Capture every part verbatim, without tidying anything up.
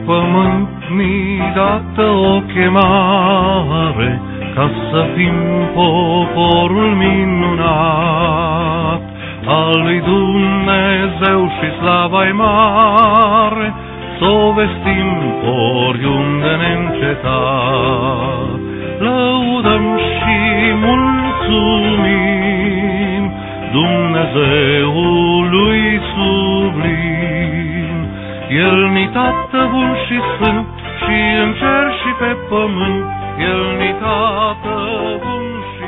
pământ mi dată o chemare, ca să fim poporul minunat al lui Dumnezeu și slava-i mare, s-o vestim oriunde neîncetat. Lăudăm și mulțumim Dumnezeului sublim. El ni tată bun și sfânt, și în cer și pe pământ, El ni tată bun și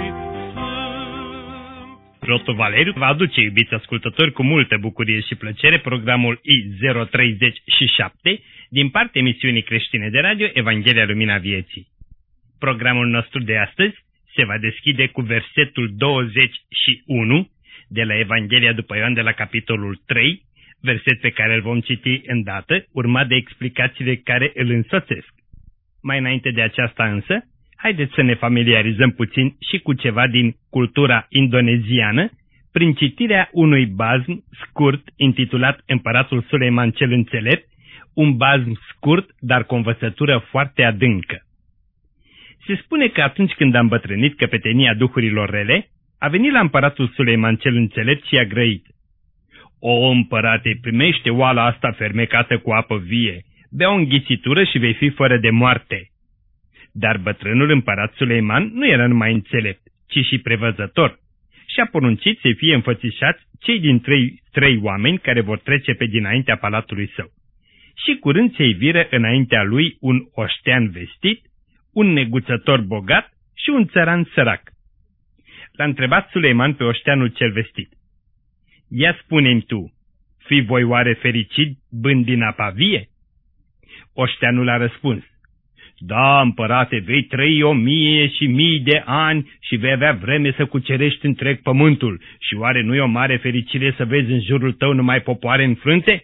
sfânt. Preotul Valeriu va aduce, iubiți ascultători, cu multă bucurie și plăcere programul I zero treizeci și șapte din partea emisiunii creștine de radio Evanghelia Lumina Vieții. Programul nostru de astăzi se va deschide cu versetul douăzeci și unu de la Evanghelia după Ioan de la capitolul trei, verset pe care îl vom citi îndată, urmat de explicațiile care îl însoțesc. Mai înainte de aceasta însă, haideți să ne familiarizăm puțin și cu ceva din cultura indoneziană, prin citirea unui bazm scurt intitulat Împăratul Suleiman cel Înțelept, un bazm scurt, dar cu o învățătură foarte adâncă. Se spune că atunci când a îmbătrânit căpetenia duhurilor rele, a venit la împăratul Suleiman cel Înțelept și a grăit: "O, împărate, primește oala asta fermecată cu apă vie, bea o înghițitură și vei fi fără de moarte." Dar bătrânul împărat Suleiman nu era numai înțelept, ci și prevăzător, și a poruncit să fie înfățișați cei din trei, trei oameni care vor trece pe dinaintea palatului său. Și curând se iviră înaintea lui un oștean vestit, un neguțător bogat și un țăran sărac. L-a întrebat Suleiman pe oșteanul cel vestit: "Ia spune-mi tu, fi voi oare fericit bând din apa vie?" Oșteanul a răspuns: "Da, împărate, vei trăi o mie și mii de ani și vei avea vreme să cucerești întreg pământul, și oare nu e o mare fericire să vezi în jurul tău numai popoare înfrânte?"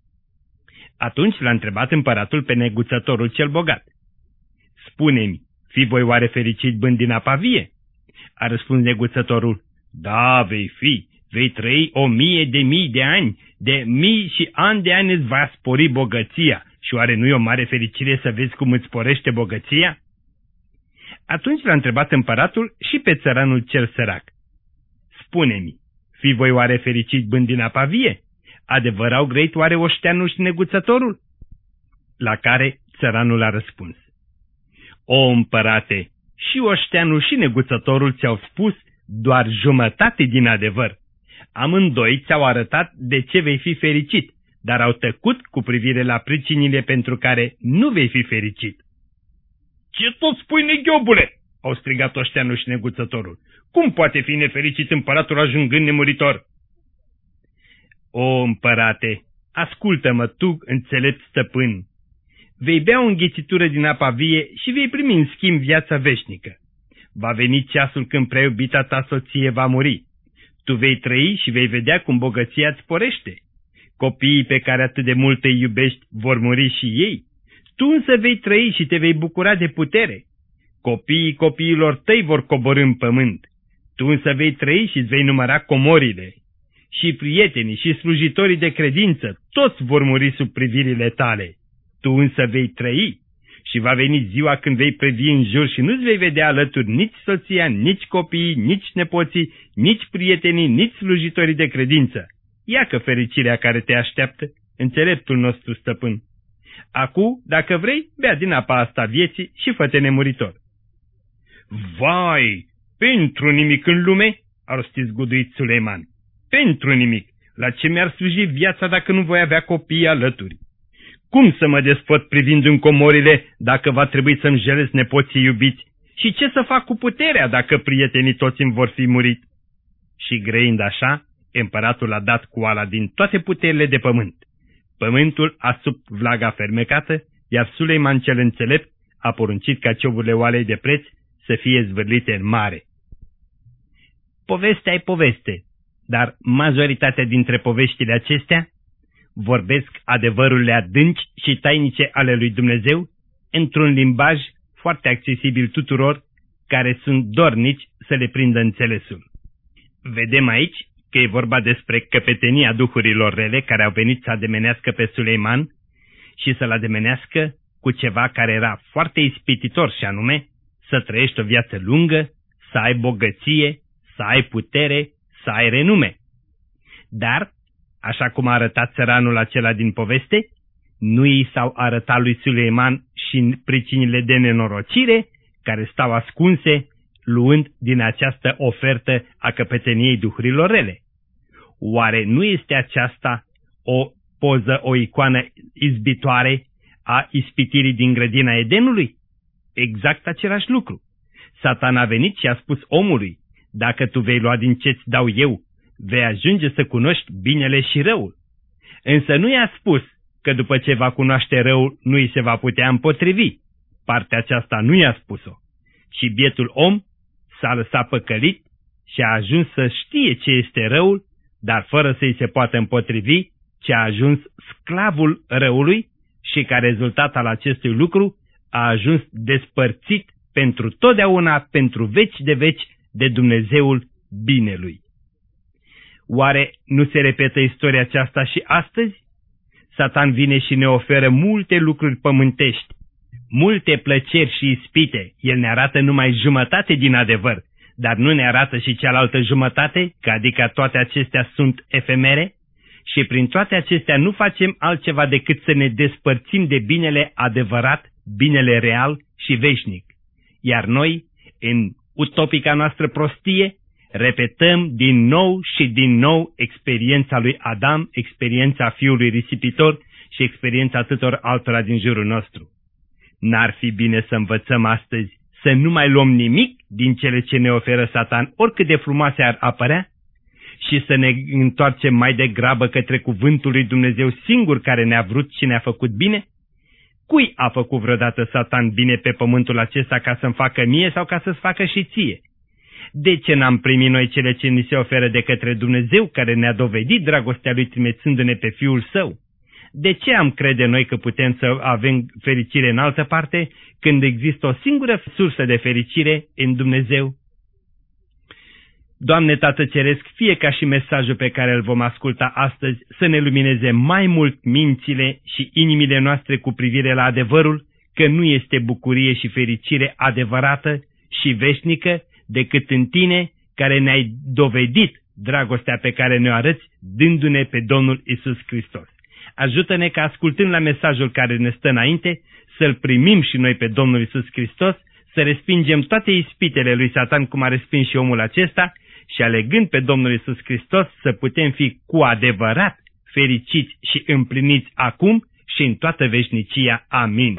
Atunci l-a întrebat împăratul pe neguțătorul cel bogat: "Spune-mi, fi voi oare fericit bând din apa vie?" A răspuns neguțătorul: "Da, vei fi, vei trăi o mie de mii de ani, de mii și ani de ani îți va spori bogăția, și oare nu e o mare fericire să vezi cum îți sporește bogăția?" Atunci l-a întrebat împăratul și pe țăranul cel sărac: "Spune-mi, fi voi oare fericit bând din apa vie? Adevăr au grăit oare oșteanul și neguțătorul?" La care țăranul a răspuns: "O, împărate, și oșteanul și neguțătorul ți-au spus doar jumătate din adevăr. Amândoi ți-au arătat de ce vei fi fericit, dar au tăcut cu privire la pricinile pentru care nu vei fi fericit." "Ce tot spui, neghiobule?" au strigat oșteanul și neguțătorul. "Cum poate fi nefericit împăratul ajungând nemuritor?" "O, împărate, ascultă-mă tu, înțelept stăpân. Vei bea o înghițitură din apa vie și vei primi în schimb viața veșnică. Va veni ceasul când prea iubita ta soție va muri. Tu vei trăi și vei vedea cum bogăția îți sporește. Copiii pe care atât de mult îi iubești vor muri și ei. Tu însă vei trăi și te vei bucura de putere. Copiii copiilor tăi vor coborî în pământ. Tu însă vei trăi și îți vei număra comorile. Și prietenii și slujitorii de credință, toți vor muri sub privirile tale. Tu însă vei trăi și va veni ziua când vei privi în jur și nu-ți vei vedea alături nici soția, nici copiii, nici nepoții, nici prietenii, nici slujitorii de credință. Iacă fericirea care te așteaptă, înțeleptul nostru stăpân. Acu, dacă vrei, bea din apa asta vieții și fă-te nemuritor." "Vai, pentru nimic în lume?" a rostit zguduit Suleiman. "Pentru nimic. La ce mi-ar sluji viața dacă nu voi avea copii alături? Cum să mă desfăt privind în comorile dacă va trebui să-mi jelez nepoții iubiți? Și ce să fac cu puterea dacă prietenii toți îmi vor fi murit?" Și grăind așa, împăratul a dat cu oala din toate puterile de pământ. Pământul a sub vlaga fermecată, iar Suleiman cel înțelept a poruncit ca cioburile oalei de preț să fie zvârlite în mare. Povestea e poveste, dar majoritatea dintre poveștile acestea vorbesc adevărurile adânci și tainice ale lui Dumnezeu într-un limbaj foarte accesibil tuturor care sunt dornici să le prindă înțelesul. Vedem aici că e vorba despre căpetenia duhurilor rele care au venit să ademenească pe Suleiman și să-l ademenească cu ceva care era foarte ispititor, și anume să trăiești o viață lungă, să ai bogăție, să ai putere, să ai renume. Dar, așa cum a arătat țăranul acela din poveste, nu i s-au arătat lui Suleiman și pricinile de nenorocire care stau ascunse luând din această ofertă a căpeteniei duhurilor rele. Oare nu este aceasta o poză, o icoană izbitoare a ispitirii din grădina Edenului? Exact același lucru. Satan a venit și a spus omului: dacă tu vei lua din ce-ți dau eu, vei ajunge să cunoști binele și răul. Însă nu i-a spus că după ce va cunoaște răul, nu îi se va putea împotrivi. Partea aceasta nu i-a spus-o. Și bietul om s-a lăsat păcălit și a ajuns să știe ce este răul, dar fără să-i se poată împotrivi, ci a ajuns sclavul răului și ca rezultat al acestui lucru a ajuns despărțit pentru totdeauna, pentru veci de veci, de Dumnezeul binelui. Oare nu se repetă istoria aceasta și astăzi? Satan vine și ne oferă multe lucruri pământești, multe plăceri și ispite. El ne arată numai jumătate din adevăr, dar nu ne arată și cealaltă jumătate, că adică toate acestea sunt efemere, și prin toate acestea nu facem altceva decât să ne despărțim de binele adevărat, binele real și veșnic. Iar noi, în utopica noastră prostie, repetăm din nou și din nou experiența lui Adam, experiența fiului risipitor și experiența atâtor altora din jurul nostru. N-ar fi bine să învățăm astăzi să nu mai luăm nimic din cele ce ne oferă Satan, oricât de frumoase ar apărea, și să ne întoarcem mai degrabă către cuvântul lui Dumnezeu singur care ne-a vrut și ne-a făcut bine? Cui a făcut vreodată Satan bine pe pământul acesta ca să-mi facă mie sau ca să-ți facă și ție? De ce n-am primit noi cele ce ni se oferă de către Dumnezeu, care ne-a dovedit dragostea Lui trimițându-ne pe Fiul Său? De ce am crede noi că putem să avem fericire în altă parte, când există o singură sursă de fericire în Dumnezeu? Doamne Tată Ceresc, fie ca și mesajul pe care îl vom asculta astăzi să ne lumineze mai mult mințile și inimile noastre cu privire la adevărul că nu este bucurie și fericire adevărată și veșnică decât în Tine, care ne-ai dovedit dragostea pe care ne-o arăți dându-ne pe Domnul Isus Hristos. Ajută-ne ca, ascultând la mesajul care ne stă înainte, să-L primim și noi pe Domnul Isus Hristos, să respingem toate ispitele lui Satan, cum a respins și omul acesta, și alegând pe Domnul Isus Hristos să putem fi cu adevărat fericiți și împliniți acum și în toată veșnicia. Amin.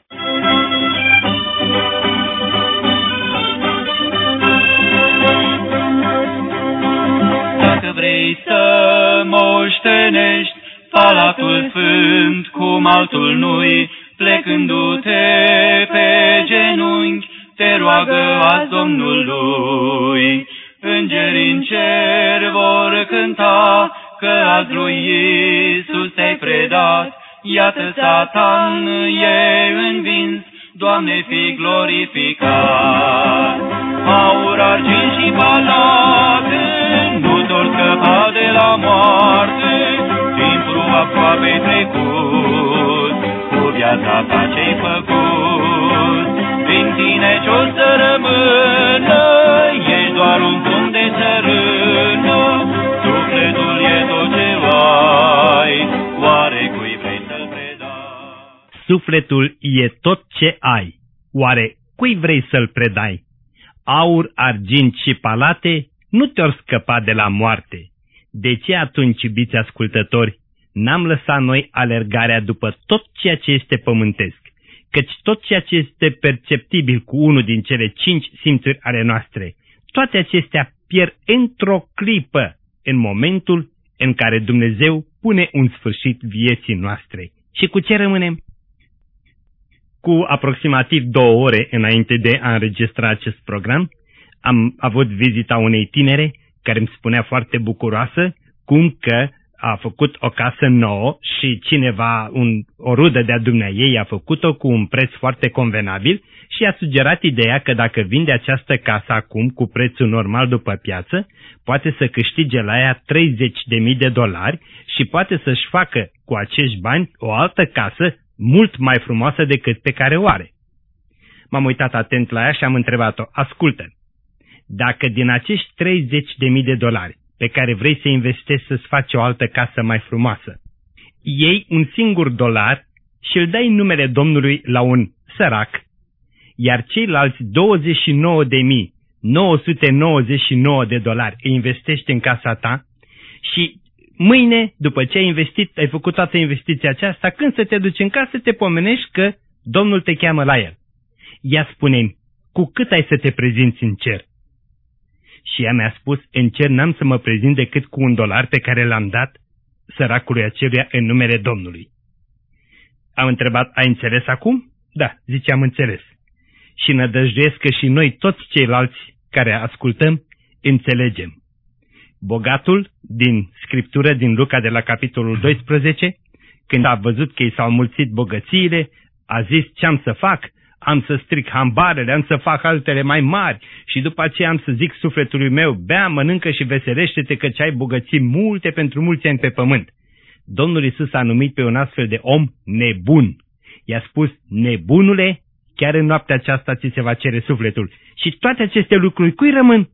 Dacă vrei să moștenești Palatul Sfânt cum altul nu-i, plecându-te pe genunchi, te roagă azi Domnului. Îngerii în cer vor cânta că azi lui Iisus te-ai predat. Iată Satan e învins, Doamne fi glorificat. Aur, argint și palate nu te-or scăpa de la moarte, timpul aproape trecut, cu viața ta ce-ai făcut. Din tine ce-o să rămână, ești doar un pumn de țărână, sufletul e tot ce ai, oare cui vrei să-l predai? Sufletul e tot ce ai, oare cui vrei să-l predai? Aur, argint și palate nu te-or scăpa de la moarte. De ce atunci, iubiți ascultători, n-am lăsat noi alergarea după tot ceea ce este pământesc? Căci tot ceea ce este perceptibil cu unul din cele cinci simțuri ale noastre, toate acestea pierd într-o clipă în momentul în care Dumnezeu pune un sfârșit vieții noastre. Și cu ce rămânem? Cu aproximativ două ore înainte de a înregistra acest program, am avut vizita unei tinere care îmi spunea foarte bucuroasă cum că a făcut o casă nouă și cineva, un, o rudă de-a dumneaei, a făcut-o cu un preț foarte convenabil și a sugerat ideea că dacă vinde această casă acum cu prețul normal după piață, poate să câștige la ea treizeci de mii de dolari și poate să-și facă cu acești bani o altă casă mult mai frumoasă decât pe care o are. M-am uitat atent la ea și am întrebat-o, ascultă, dacă din acești treizeci de mii de dolari pe care vrei să investești să-ți faci o altă casă mai frumoasă, iei un singur dolar și îl dai în numele Domnului la un sărac, iar ceilalți douăzeci și nouă de mii nouă sute nouăzeci și nouă de dolari îi investești în casa ta și mâine, după ce ai investit, ai făcut toată investiția aceasta, când să te duci în casă, te pomenești că Domnul te cheamă la el. Ia spune-mi, cu cât ai să te prezinți în cer? Și ea mi-a spus, în cer n-am să mă prezint decât cu un dolar pe care l-am dat săracului aceluia în numele Domnului. Am întrebat, ai înțeles acum? Da, zice, am înțeles. Și nădăjduiesc că și noi, toți ceilalți care ascultăm, înțelegem. Bogatul din Scriptură, din Luca de la capitolul doisprezece, când a văzut că i s-au mulțit bogățiile, a zis, ce am să fac? Am să stric hambarele, am să fac altele mai mari și după aceea am să zic sufletului meu, bea, mănâncă și veselește-te că ce ai bogății multe pentru mulți ani pe pământ. Domnul Iisus a numit pe un astfel de om nebun. I-a spus, nebunule, chiar în noaptea aceasta ți se va cere sufletul. Și toate aceste lucruri cui rămân?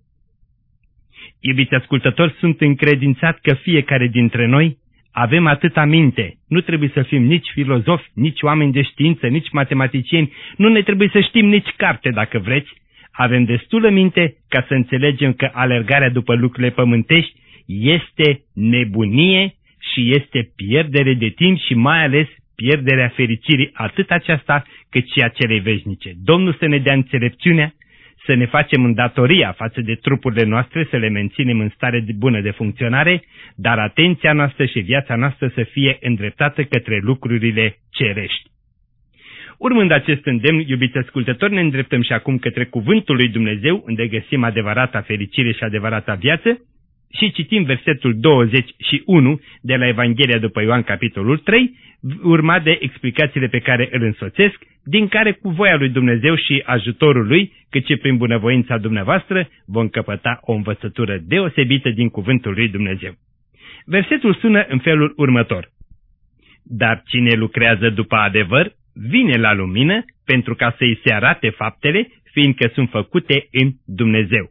Iubiți ascultători, sunt încredințat că fiecare dintre noi avem atâta minte. Nu trebuie să fim nici filozofi, nici oameni de știință, nici matematicieni. Nu ne trebuie să știm nici carte, dacă vreți. Avem destulă minte ca să înțelegem că alergarea după lucrurile pământești este nebunie și este pierdere de timp și mai ales pierderea fericirii, atât aceasta cât și a celei veșnice. Domnul să ne dea înțelepciunea, să ne facem îndatoria față de trupurile noastre, să le menținem în stare bună de funcționare, dar atenția noastră și viața noastră să fie îndreptată către lucrurile cerești. Urmând acest îndemn, iubiți ascultători, ne îndreptăm și acum către Cuvântul lui Dumnezeu, unde găsim adevărata fericire și adevărata viață, și citim versetul douăzeci și unu de la Evanghelia după Ioan, capitolul trei, urmat de explicațiile pe care îl însoțesc, din care cu voia lui Dumnezeu și ajutorul lui, cât și prin bunăvoința dumneavoastră, vom căpăta o învățătură deosebită din cuvântul lui Dumnezeu. Versetul sună în felul următor. Dar cine lucrează după adevăr, vine la lumină pentru ca să-i se arate faptele, fiindcă sunt făcute în Dumnezeu.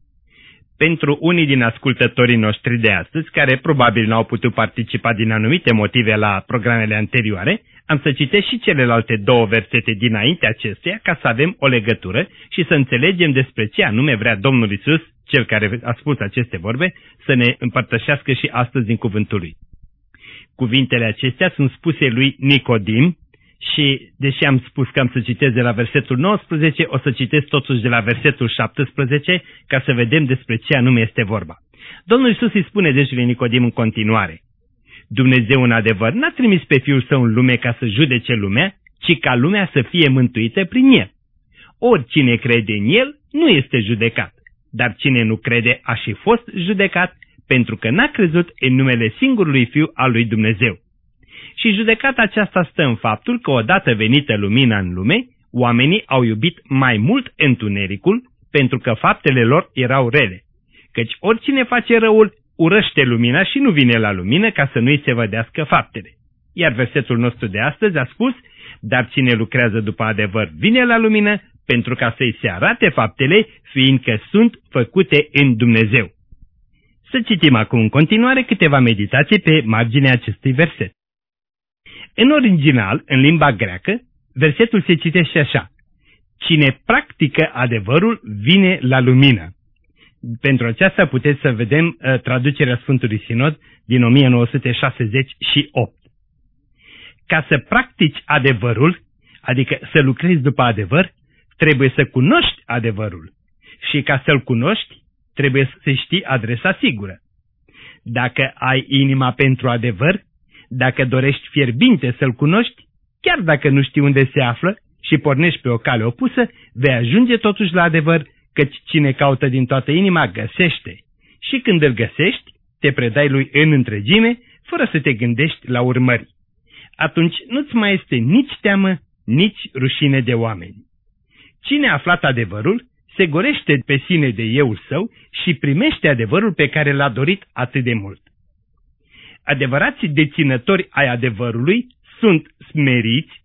Pentru unii din ascultătorii noștri de astăzi, care probabil n-au putut participa din anumite motive la programele anterioare, am să citesc și celelalte două versete dinainte acesteia ca să avem o legătură și să înțelegem despre ce anume vrea Domnul Iisus, cel care a spus aceste vorbe, să ne împărtășească și astăzi din cuvântul lui. Cuvintele acestea sunt spuse lui Nicodim și, deși am spus că am să citesc de la versetul nouăsprezece, o să citesc totuși de la versetul șaptesprezece ca să vedem despre ce anume este vorba. Domnul Iisus îi spune deci lui Nicodim în continuare. Dumnezeu în adevăr n-a trimis pe Fiul Său în lume ca să judece lumea, ci ca lumea să fie mântuită prin El. Oricine crede în El nu este judecat, dar cine nu crede a și fost judecat pentru că n-a crezut în numele singurului Fiu al lui Dumnezeu. Și judecata aceasta stă în faptul că odată venită lumina în lume, oamenii au iubit mai mult întunericul pentru că faptele lor erau rele. Căci oricine face răul urăște lumina și nu vine la lumină ca să nu-i se vădească faptele. Iar versetul nostru de astăzi a spus, dar cine lucrează după adevăr vine la lumină pentru ca să-i se arate faptele, fiindcă sunt făcute în Dumnezeu. Să citim acum în continuare câteva meditații pe marginea acestui verset. În original, în limba greacă, versetul se citește așa. Cine practică adevărul vine la lumină. Pentru aceasta puteți să vedem uh, traducerea Sfântului Sinod din o mie nouă sute șaizeci și opt. Ca să practici adevărul, adică să lucrezi după adevăr, trebuie să cunoști adevărul. Și ca să-l cunoști, trebuie să știi adresa sigură. Dacă ai inima pentru adevăr, dacă dorești fierbinte să-l cunoști, chiar dacă nu știi unde se află și pornești pe o cale opusă, vei ajunge totuși la adevăr, căci cine caută din toată inima găsește. Și când îl găsești, te predai lui în întregime, fără să te gândești la urmări. Atunci nu-ți mai este nici teamă, nici rușine de oameni. Cine a aflat adevărul, se gorește pe sine de euul său și primește adevărul pe care l-a dorit atât de mult. Adevărații deținători ai adevărului sunt smeriți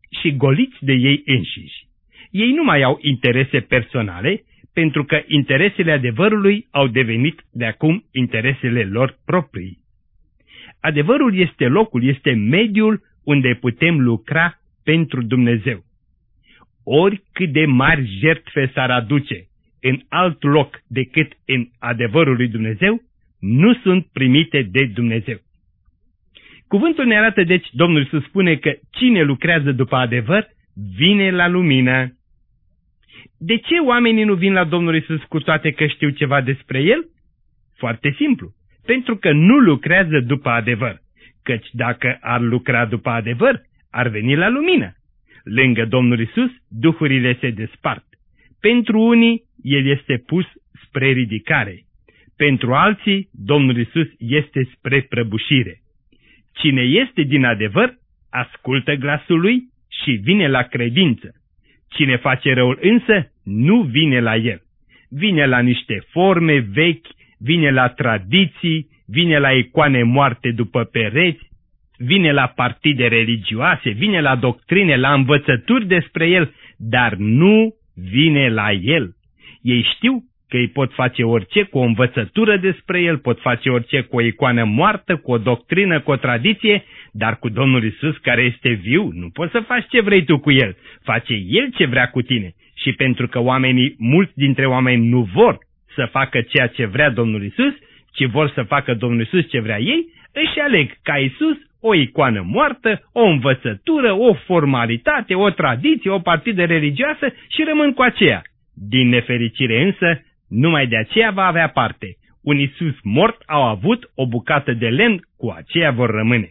și goliți de ei înșiși. Ei nu mai au interese personale, pentru că interesele adevărului au devenit de acum interesele lor proprii. Adevărul este locul, este mediul unde putem lucra pentru Dumnezeu. Oricât de mari jertfe s-ar aduce în alt loc decât în adevărul lui Dumnezeu, nu sunt primite de Dumnezeu. Cuvântul ne arată, deci, Domnul Iisus spune că cine lucrează după adevăr, vine la lumină. De ce oamenii nu vin la Domnul Iisus cu toate că știu ceva despre El? Foarte simplu, pentru că nu lucrează după adevăr, căci dacă ar lucra după adevăr, ar veni la lumină. Lângă Domnul Iisus, duhurile se despart. Pentru unii, El este pus spre ridicare. Pentru alții, Domnul Iisus este spre prăbușire. Cine este din adevăr, ascultă glasul Lui și vine la credință. Cine face răul însă, nu vine la El. Vine la niște forme vechi, vine la tradiții, vine la icoane moarte după pereți, vine la partide religioase, vine la doctrine, la învățături despre El, dar nu vine la El. Ei știu că îi pot face orice cu o învățătură despre El, pot face orice cu o icoană moartă, cu o doctrină, cu o tradiție, dar cu Domnul Iisus care este viu, nu poți să faci ce vrei tu cu El, face El ce vrea cu tine. Și pentru că oamenii, mulți dintre oameni nu vor să facă ceea ce vrea Domnul Iisus, ci vor să facă Domnul Iisus ce vrea ei, își aleg ca Iisus o icoană moartă, o învățătură, o formalitate, o tradiție, o partidă religioasă și rămân cu aceea. Din nefericire însă, numai de aceea va avea parte. Un Iisus mort au avut o bucată de lemn, cu aceea vor rămâne.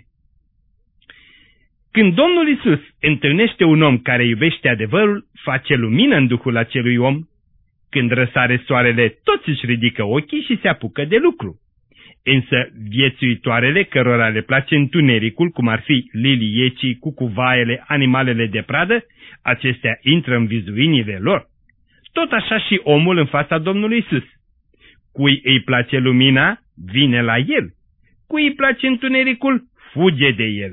Când Domnul Iisus întâlnește un om care iubește adevărul, face lumină în duhul acelui om. Când răsare soarele, toți își ridică ochii și se apucă de lucru. Însă viețuitoarele cărora le place întunericul, cum ar fi liliecii, cucuvaiele, animalele de pradă, acestea intră în vizuinile lor. Tot așa și omul în fața Domnului Iisus. Cui îi place lumina, vine la El. Cui îi place întunericul, fuge de el.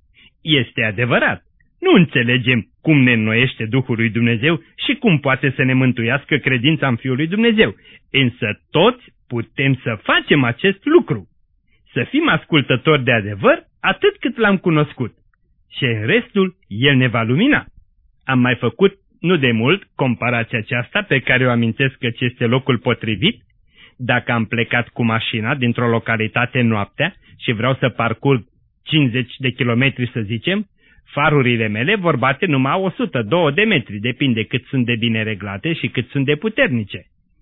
Este adevărat. Nu înțelegem cum ne înnoiește Duhul lui Dumnezeu și cum poate să ne mântuiască credința în Fiul lui Dumnezeu. Însă toți putem să facem acest lucru. Să fim ascultători de adevăr atât cât l-am cunoscut. Și în restul El ne va lumina. Am mai făcut nu de mult comparația aceasta pe care o amintesc că este locul potrivit. Dacă am plecat cu mașina dintr-o localitate noaptea și vreau să parcurg cincizeci de kilometri, să zicem, farurile mele vor bate numai o sută doi de metri, depinde cât sunt de bine reglate și cât sunt de puternice.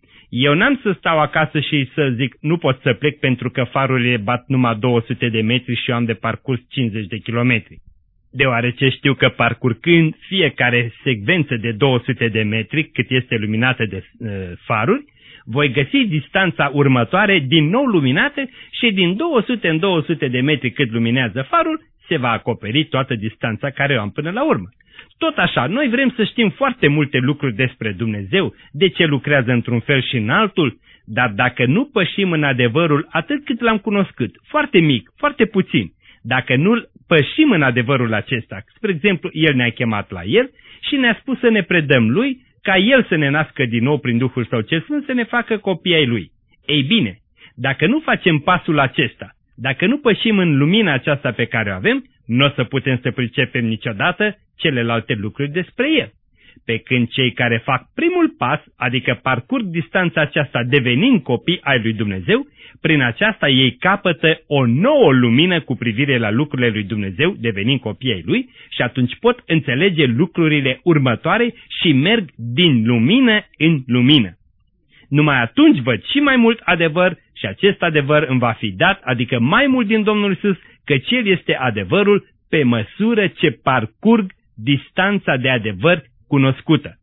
Eu n-am să stau acasă și să zic, nu pot să plec pentru că farurile bat numai două sute de metri și eu am de parcurs cincizeci de kilometri. Deoarece știu că parcurgând fiecare secvență de două sute de metri, cât este luminată de uh, faruri, voi găsi distanța următoare din nou luminată și din două sute în două sute de metri cât luminează farul, se va acoperi toată distanța care o am până la urmă. Tot așa, noi vrem să știm foarte multe lucruri despre Dumnezeu, de ce lucrează într-un fel și în altul, dar dacă nu pășim în adevărul atât cât l-am cunoscut, foarte mic, foarte puțin, dacă nu pășim în adevărul acesta, spre exemplu, El ne-a chemat la El și ne-a spus să ne predăm Lui, ca El să ne nască din nou prin Duhul Său cel Sfânt, să ne facă copii ai Lui. Ei bine, dacă nu facem pasul acesta, dacă nu pășim în lumina aceasta pe care o avem, nu o să putem să pricepem niciodată celelalte lucruri despre El. Pe când cei care fac primul pas, adică parcurg distanța aceasta devenind copii ai lui Dumnezeu, prin aceasta ei capătă o nouă lumină cu privire la lucrurile lui Dumnezeu, devenind copii ai Lui, și atunci pot înțelege lucrurile următoare și merg din lumină în lumină. Numai atunci văd și mai mult adevăr și acest adevăr îmi va fi dat, adică mai mult din Domnul Iisus, căci El este adevărul pe măsură ce parcurg distanța de adevăr cunoscută.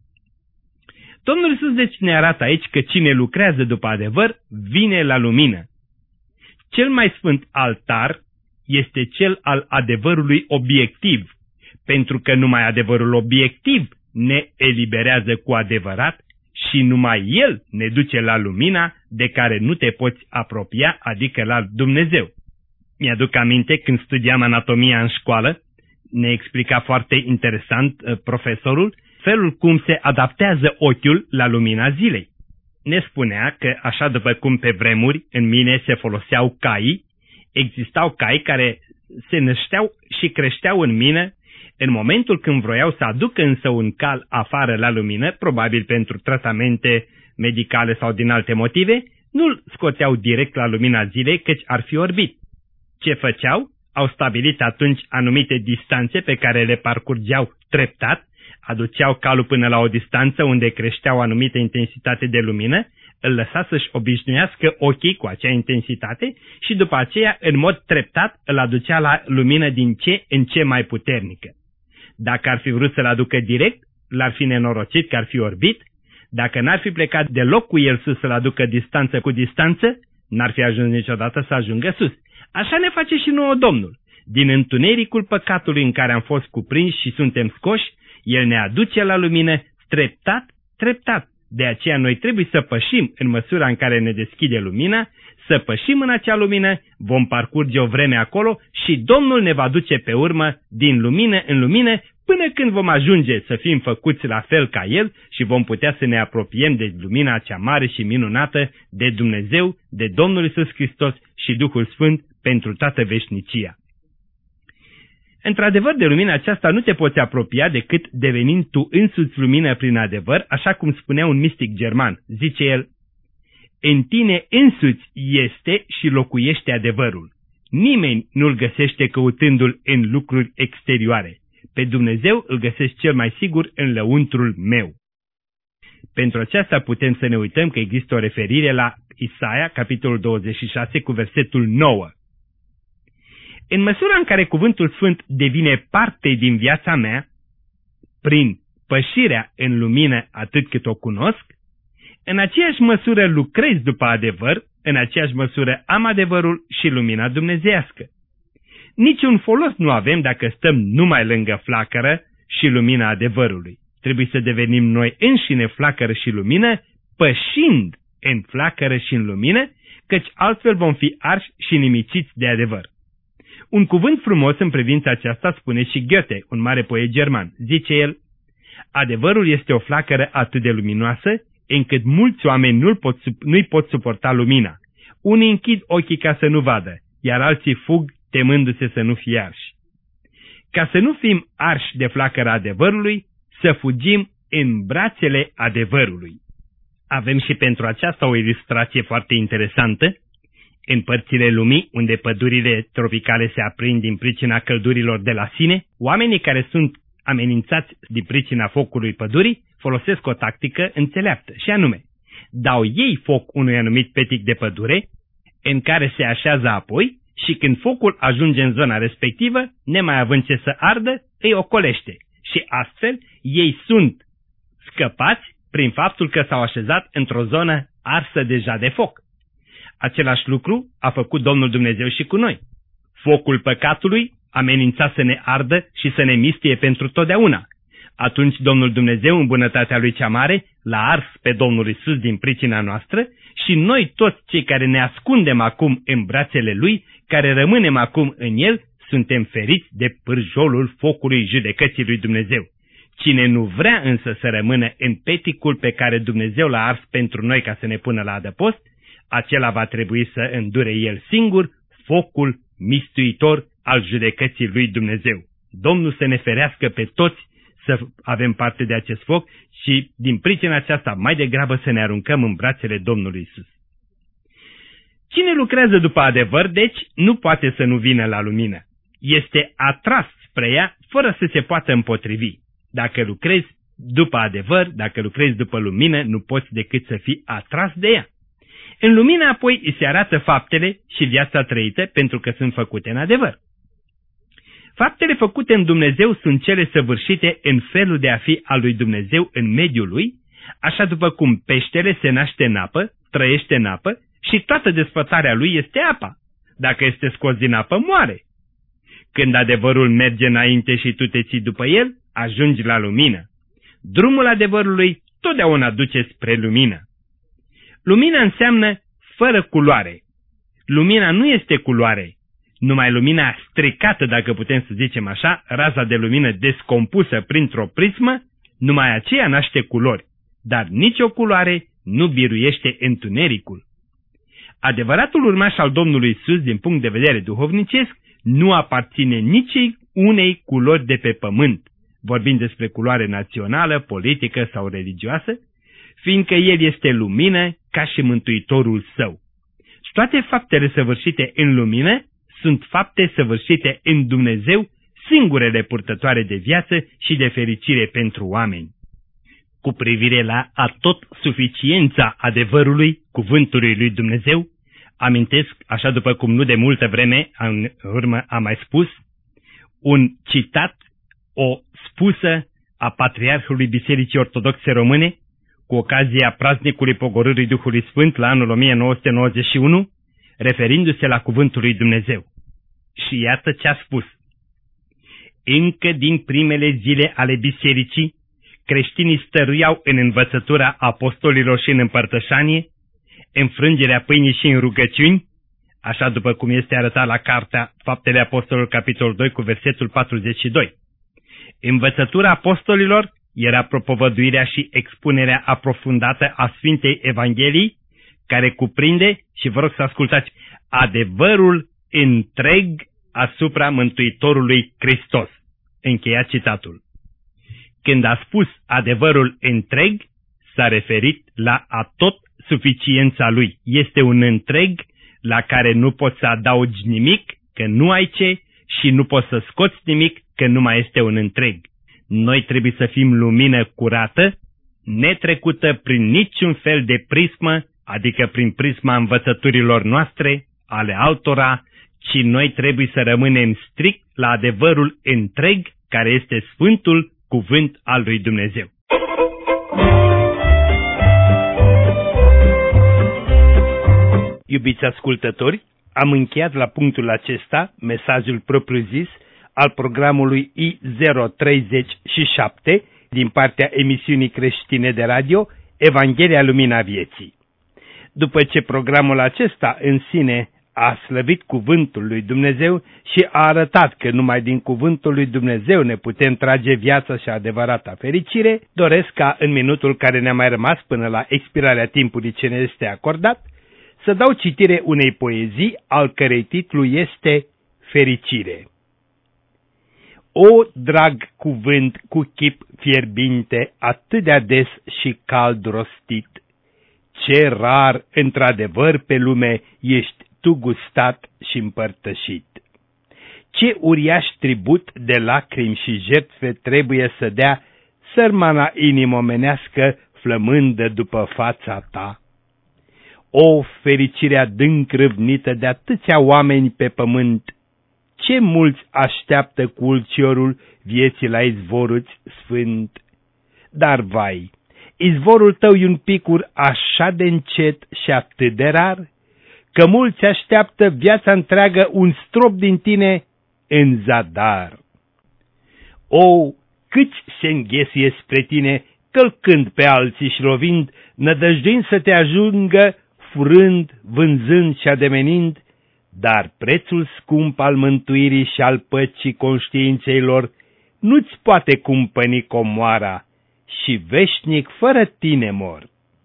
Domnul Iisus deci ne arată aici că cine lucrează după adevăr vine la lumină. Cel mai sfânt altar este cel al adevărului obiectiv, pentru că numai adevărul obiectiv ne eliberează cu adevărat și numai El ne duce la lumina de care nu te poți apropia, adică la Dumnezeu. Mi-aduc aminte când studiam anatomia în școală, ne explica foarte interesant profesorul felul cum se adaptează ochiul la lumina zilei. Ne spunea că, așa după cum pe vremuri în mine se foloseau caii, existau cai care se nășteau și creșteau în mină. În momentul când vroiau să aducă însă un cal afară la lumină, probabil pentru tratamente medicale sau din alte motive, nu-l scoteau direct la lumina zilei, căci ar fi orbit. Ce făceau? Au stabilit atunci anumite distanțe pe care le parcurgeau treptat, aduceau calul până la o distanță unde creștea o anumită intensitate de lumină, îl lăsa să-și obișnuiască ochii cu acea intensitate și după aceea, în mod treptat, îl aducea la lumină din ce în ce mai puternică. Dacă ar fi vrut să-l aducă direct, l-ar fi nenorocit că ar fi orbit. Dacă n-ar fi plecat deloc cu el sus să-l aducă distanță cu distanță, n-ar fi ajuns niciodată să ajungă sus. Așa ne face și nouă Domnul. Din întunericul păcatului în care am fost cuprinși și suntem scoși, El ne aduce la lumină treptat, treptat. De aceea noi trebuie să pășim în măsura în care ne deschide lumina, să pășim în acea lumină, vom parcurge o vreme acolo și Domnul ne va duce pe urmă din lumină în lumină până când vom ajunge să fim făcuți la fel ca El și vom putea să ne apropiem de lumina cea mare și minunată de Dumnezeu, de Domnul Iisus Hristos și Duhul Sfânt pentru toată veșnicia. Într-adevăr, de lumina aceasta nu te poți apropia decât devenind tu însuți lumină prin adevăr, așa cum spunea un mistic german. Zice el: în tine însuți este și locuiește adevărul. Nimeni nu-l găsește căutându-l în lucruri exterioare. Pe Dumnezeu îl găsesc cel mai sigur în lăuntrul meu. Pentru aceasta putem să ne uităm că există o referire la Isaia, capitolul douăzeci și șase, cu versetul nouă. În măsura în care cuvântul sfânt devine parte din viața mea, prin pășirea în lumină atât cât o cunosc, în aceeași măsură lucrez după adevăr, în aceeași măsură am adevărul și lumina dumnezeiască. Niciun folos nu avem dacă stăm numai lângă flacără și lumina adevărului. Trebuie să devenim noi înșine flacără și lumină, pășind în flacără și în lumină, căci altfel vom fi arși și nimiciți de adevăr. Un cuvânt frumos în privința aceasta spune și Goethe, un mare poet german. Zice el: adevărul este o flacără atât de luminoasă, încât mulți oameni nu-i pot, nu pot suporta lumina. Unii închid ochii ca să nu vadă, iar alții fug temându-se să nu fie arși. Ca să nu fim arși de flacăra adevărului, să fugim în brațele adevărului. Avem și pentru aceasta o ilustrație foarte interesantă. În părțile lumii, unde pădurile tropicale se aprind din pricina căldurilor de la sine, oamenii care sunt amenințați din pricina focului pădurii folosesc o tactică înțeleaptă, și anume, dau ei foc unui anumit petic de pădure, în care se așează apoi și când focul ajunge în zona respectivă, nemai având ce să ardă, îi ocolește și astfel ei sunt scăpați prin faptul că s-au așezat într-o zonă arsă deja de foc. Același lucru a făcut Domnul Dumnezeu și cu noi. Focul păcatului amenința să ne ardă și să ne mistie pentru totdeauna. Atunci Domnul Dumnezeu, în bunătatea Lui cea mare, l-a ars pe Domnul Iisus din pricina noastră și noi toți cei care ne ascundem acum în brațele Lui, care rămânem acum în El, suntem feriți de pârjolul focului judecății lui Dumnezeu. Cine nu vrea însă să rămână în peticul pe care Dumnezeu l-a ars pentru noi ca să ne pună la adăpost, acela va trebui să îndure el singur focul mistuitor al judecății lui Dumnezeu. Domnul să ne ferească pe toți să avem parte de acest foc și din pricina aceasta mai degrabă să ne aruncăm în brațele Domnului Iisus. Cine lucrează după adevăr, deci, nu poate să nu vină la lumină. Este atras spre ea fără să se poată împotrivi. Dacă lucrezi după adevăr, dacă lucrezi după lumină, nu poți decât să fii atras de ea. În lumină apoi îi se arată faptele și viața trăită pentru că sunt făcute în adevăr. Faptele făcute în Dumnezeu sunt cele săvârșite în felul de a fi al lui Dumnezeu în mediul lui, așa după cum peștele se naște în apă, trăiește în apă și toată desfătarea lui este apa. Dacă este scos din apă, moare. Când adevărul merge înainte și tu te ții după el, ajungi la lumină. Drumul adevărului totdeauna duce spre lumină. Lumina înseamnă fără culoare. Lumina nu este culoare, Numai lumina stricată, dacă putem să zicem așa, raza de lumină descompusă printr-o prismă, numai aceea naște culori, dar nicio culoare nu biruiește întunericul. Adevăratul urmaș al Domnului Iisus, din punct de vedere duhovnicesc, nu aparține nici unei culori de pe pământ, vorbind despre culoare națională, politică sau religioasă, fiindcă El este lumină ca și Mântuitorul Său. Toate faptele săvârșite în lumină sunt fapte săvârșite în Dumnezeu, singurele purtătoare de viață și de fericire pentru oameni. Cu privire la atot suficiența adevărului cuvântului lui Dumnezeu, amintesc, așa după cum nu de multă vreme în urmă am mai spus, un citat, o spusă a Patriarhului Bisericii Ortodoxe Române, cu ocazia praznicului Pogorârii Duhului Sfânt la anul o mie nouă sute nouăzeci și unu, referindu-se la cuvântul lui Dumnezeu. Și iată ce a spus. Încă din primele zile ale bisericii, creștinii stăruiau în învățătura apostolilor și în împărtășanie, în frângerea pâinii și în rugăciuni, așa după cum este arătat la cartea Faptele Apostolilor, capitolul doi, cu versetul patruzeci și doi. Învățătura apostolilor era propovăduirea și expunerea aprofundată a Sfintei Evangheliei, care cuprinde, și vă rog să ascultați, adevărul întreg asupra Mântuitorului Hristos. Încheiat citatul. Când a spus adevărul întreg, s-a referit la atot suficiența lui. Este un întreg la care nu poți să adaugi nimic, că nu ai ce, și nu poți să scoți nimic, că nu mai este un întreg. Noi trebuie să fim lumină curată, netrecută prin niciun fel de prismă, adică prin prisma învățăturilor noastre, ale altora, ci noi trebuie să rămânem strict la adevărul întreg, care este Sfântul Cuvânt al lui Dumnezeu. Iubiți ascultători, am încheiat la punctul acesta mesajul propriu-zis al programului I zero treizeci și șapte din partea emisiunii creștine de radio Evanghelia Lumina Vieții. După ce programul acesta în sine a slăvit cuvântul lui Dumnezeu și a arătat că numai din cuvântul lui Dumnezeu ne putem trage viața și adevărata fericire, doresc ca în minutul care ne-a mai rămas până la expirarea timpului ce ne este acordat, să dau citire unei poezii al cărei titlu este Fericire. O, drag cuvânt cu chip fierbinte, atât de des și cald rostit, ce rar, într-adevăr, pe lume ești tu gustat și împărtășit. Ce uriaș tribut de lacrimi și jertfe trebuie să dea sărmana inimă omenească flămândă după fața ta. O, fericire adânc râvnită de atâția oameni pe pământ, ce mulți așteaptă cu ulciorul vieții la izvorul sfânt. Dar, vai, izvorul tău e un picur așa de încet și atât de rar, că mulți așteaptă viața întreagă un strop din tine în zadar. O, câți se înghesuie spre tine, călcând pe alții și lovind, nădăjduind să te ajungă, furând, vânzând și ademenind, dar prețul scump al mântuirii și al păcii conștiinței lor nu-ți poate cumpăni comoara și veșnic fără tine mor.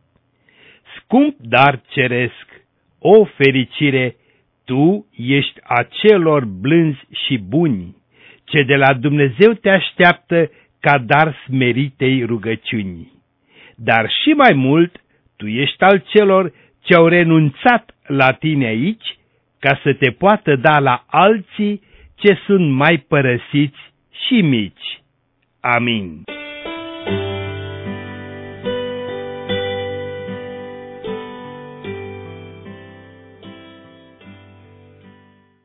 Scump dar ceresc, o fericire, tu ești acelor blânzi și buni, ce de la Dumnezeu te așteaptă ca dar smeritei rugăciuni. Dar și mai mult, tu ești al celor ce au renunțat la tine aici, ca să te poată da la alții ce sunt mai părăsiți și mici. Amin.